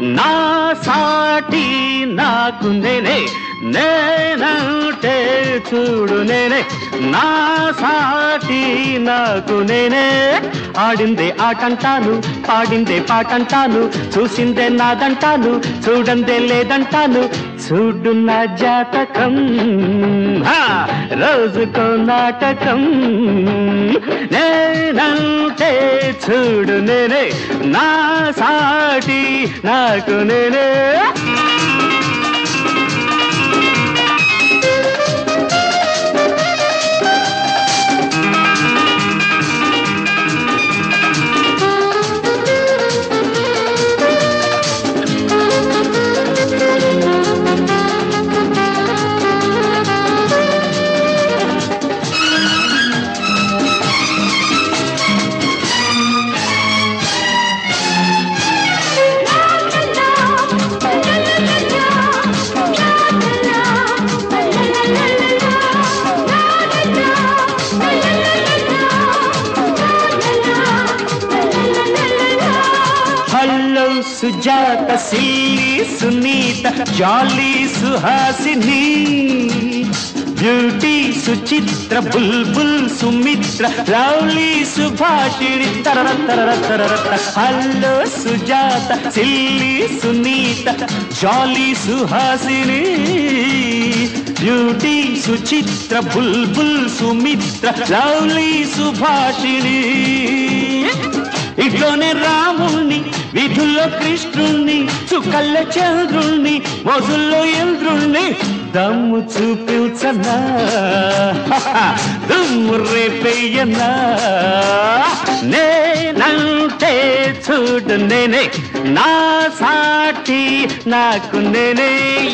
నా సాటి నాకు నేనే, నేనంటే చూడు నేనే, నా సాటి నాకు నేనే. ఆడిందే ఆటంటాను, పాడిందే పాటంటాను, చూసిందే నాదంటాను, చూడందే లేదంటాను. చూడు నా జాతకం, రోజుకో నాటకం. నేనంటే చూడు నేనే, నా సాటి నాకు నేనే. Hello Sujatha, silly Sunitha, jolly Suhasini, beauty Suchitra, బుల్బుల్ సుమిత్ర, లవ్లీ సుభాషిణి. తరర తరర తరర. Hello Sujatha, silly Sunitha, jolly Suhasini, beauty Suchitra, బుల్బుల్ సుమిత్ర, లవ్లీ సుభాషిణి. ఇట్లోనే రాముణ్ణి, వీధుల్లో కృష్ణుణ్ణి, చుక్కల్ల చంద్రుణ్ణి, మోజుల్లో ఇంద్రుణ్ణి. దమ్ము చూపించనా, దుమ్ము రేపెయ్యనా. నేనంటే చూడు నేనే, నా సాటి నాకు నేనే.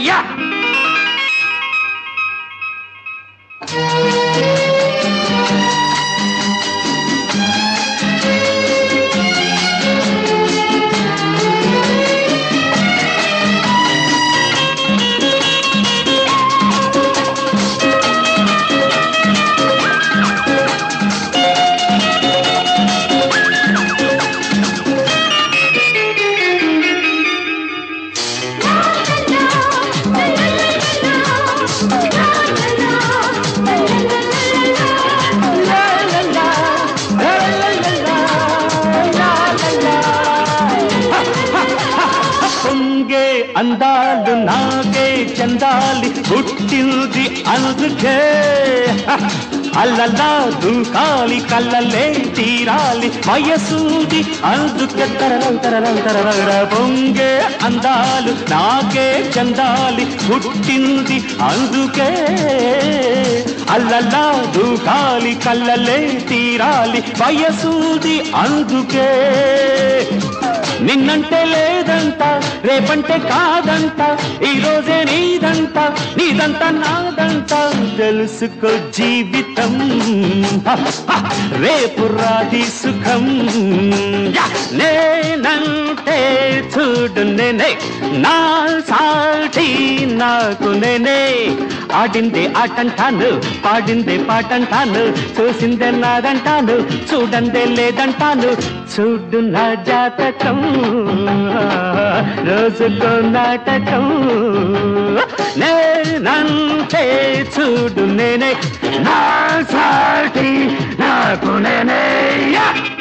అందాలు నాకే చందాలి, పుట్టింది అందుకే. అల్లలా దూకాలి, కళ్ళలే తీరాలి, వయసూది అందుకే. తరరం తరరం తరర. పొంగే అందాలు నాకే చందాలి, పుట్టింది అందుకే. అల్లలా దూకాలి, కళ్ళలే తీరాలి, వయసూది అందుకే. నిన్నంటే లేదంట, రేపంటే కాదంట, ఈ రోజే నీదంట, నీదంట నాదంట. తెలుసుకో జీవితం, రేపు రాది సుఖం. నేనంటే చూడు నేనే, నా సాటి నాకు నేనే. ఆడిందే ఆటంటాను, పాడిందే పాటంటాను, చూసిందే నాదంటాను, చూడందే లేదంటాను. చూడు నా జాతకం, రోజుకో నాటకం. నేనంటే చూడు నేనే, నా సాటి నాకు నేనే.